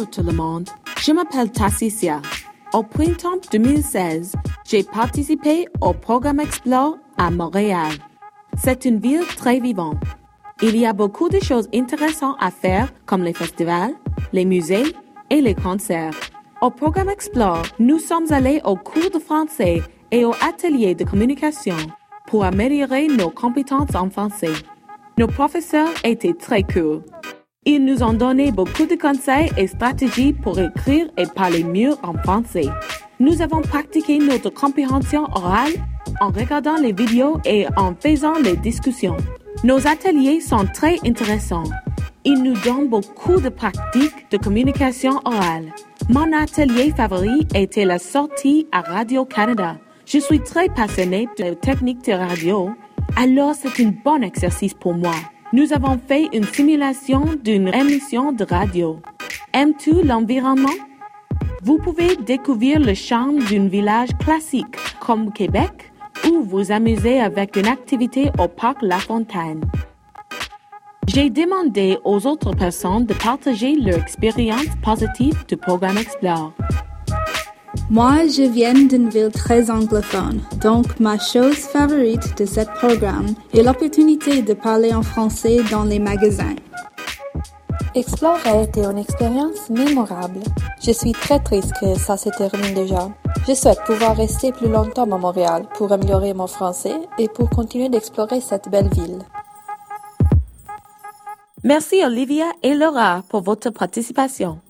tout le monde, je m'appelle Tassicia. Au printemps 2016, j'ai participé au programme Explore à Montréal. C'est une ville très vivante. Il y a beaucoup de choses intéressantes à faire comme les festivals, les musées et les concerts. Au programme Explore, nous sommes allés aux cours de français et aux ateliers de communication pour améliorer nos compétences en français. Nos professeurs étaient très cool. Ils nous ont donné beaucoup de conseils et stratégies pour écrire et parler mieux en français. Nous avons pratiqué notre compréhension orale en regardant les vidéos et en faisant les discussions. Nos ateliers sont très intéressants. Ils nous donnent beaucoup de pratiques de communication orale. Mon atelier favori était la sortie à Radio-Canada. Je suis très passionnée de techniques de radio, alors c'est un bon exercice pour moi. Nous avons fait une simulation d'une émission de radio. Aimes-tu l'environnement? Vous pouvez découvrir le charme d'un village classique comme Québec ou vous amuser avec une activité au parc La Fontaine. J'ai demandé aux autres personnes de partager leur expérience positive du programme Explore. Moi, je viens d'une ville très anglophone, donc ma chose favorite de ce programme est l'opportunité de parler en français dans les magasins. Explore a été une expérience mémorable. Je suis très triste que ça se termine déjà. Je souhaite pouvoir rester plus longtemps à Montréal pour améliorer mon français et pour continuer d'explorer cette belle ville. Merci Olivia et Laura pour votre participation.